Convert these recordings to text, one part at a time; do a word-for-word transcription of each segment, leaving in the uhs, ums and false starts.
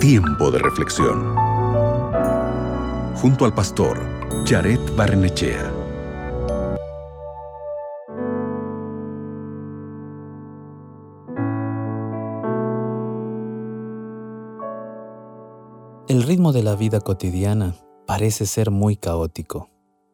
Tiempo de reflexión. Junto al pastor Jared Barrenechea. El ritmo de la vida cotidiana parece ser muy caótico.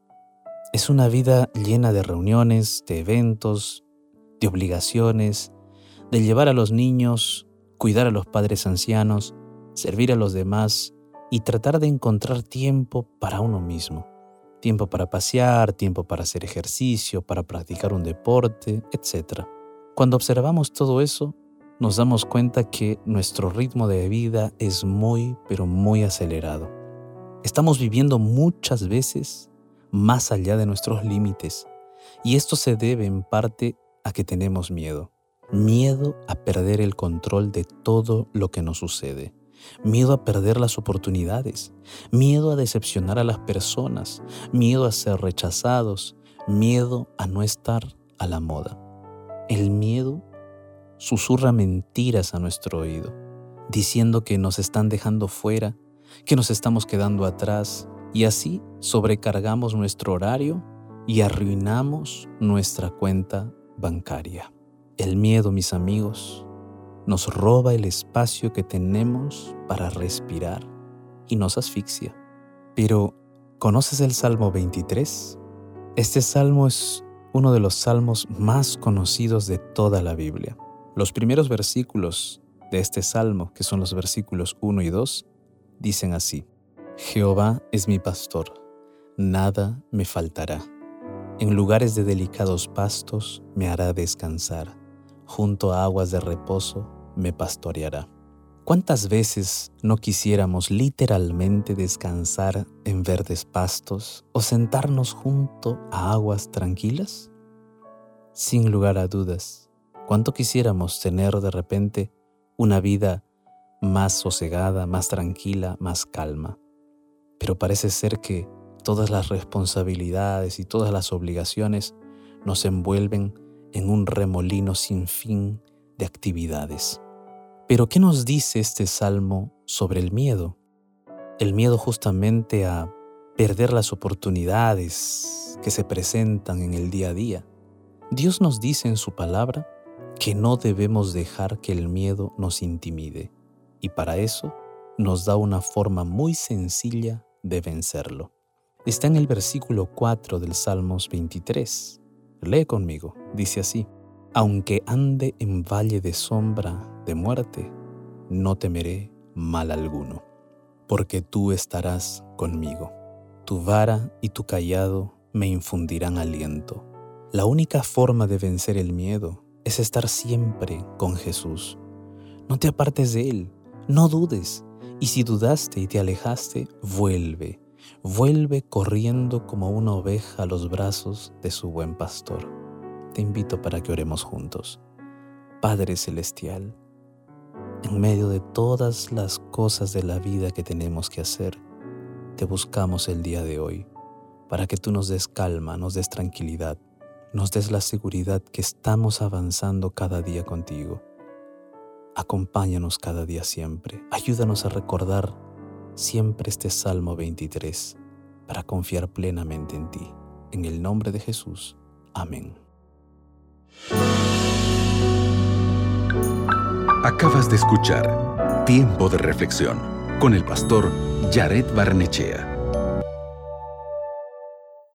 Es una vida llena de reuniones, de eventos, de obligaciones, de llevar a los niños, cuidar a los padres ancianos, servir a los demás y tratar de encontrar tiempo para uno mismo. Tiempo para pasear, tiempo para hacer ejercicio, para practicar un deporte, etcétera. Cuando observamos todo eso, nos damos cuenta que nuestro ritmo de vida es muy, pero muy acelerado. Estamos viviendo muchas veces más allá de nuestros límites, y esto se debe en parte a que tenemos miedo. Miedo a perder el control de todo lo que nos sucede. Miedo a perder las oportunidades. Miedo a decepcionar a las personas. Miedo a ser rechazados. Miedo a no estar a la moda. El miedo susurra mentiras a nuestro oído, diciendo que nos están dejando fuera, que nos estamos quedando atrás, y así sobrecargamos nuestro horario y arruinamos nuestra cuenta bancaria. El miedo, mis amigos, nos roba el espacio que tenemos para respirar y nos asfixia. Pero, ¿conoces el Salmo veintitrés? Este salmo es uno de los salmos más conocidos de toda la Biblia. Los primeros versículos de este salmo, que son los versículos uno y dos, dicen así: Jehová es mi pastor, nada me faltará. En lugares de delicados pastos me hará descansar, junto a aguas de reposo me pastoreará. ¿Cuántas veces no quisiéramos literalmente descansar en verdes pastos o sentarnos junto a aguas tranquilas? Sin lugar a dudas, ¿cuánto quisiéramos tener de repente una vida más sosegada, más tranquila, más calma? Pero parece ser que todas las responsabilidades y todas las obligaciones nos envuelven en un remolino sin fin de actividades. Pero ¿qué nos dice este salmo sobre el miedo? El miedo justamente a perder las oportunidades que se presentan en el día a día. Dios nos dice en su palabra que no debemos dejar que el miedo nos intimide, y para eso nos da una forma muy sencilla de vencerlo. Está en el versículo cuatro del Salmos veintitrés. Lee conmigo, dice así: Aunque ande en valle de sombra de muerte, no temeré mal alguno, porque tú estarás conmigo. Tu vara y tu cayado me infundirán aliento. La única forma de vencer el miedo es estar siempre con Jesús. No te apartes de Él, no dudes, y si dudaste y te alejaste, vuelve, vuelve corriendo como una oveja a los brazos de su buen pastor. Te invito para que oremos juntos. Padre Celestial, en medio de todas las cosas de la vida que tenemos que hacer, te buscamos el día de hoy, para que tú nos des calma, nos des tranquilidad, nos des la seguridad que estamos avanzando cada día contigo. Acompáñanos cada día siempre. Ayúdanos a recordar siempre este Salmo veintitrés para confiar plenamente en ti. En el nombre de Jesús. Amén. Acabas de escuchar Tiempo de reflexión con el pastor Jared Barrenechea.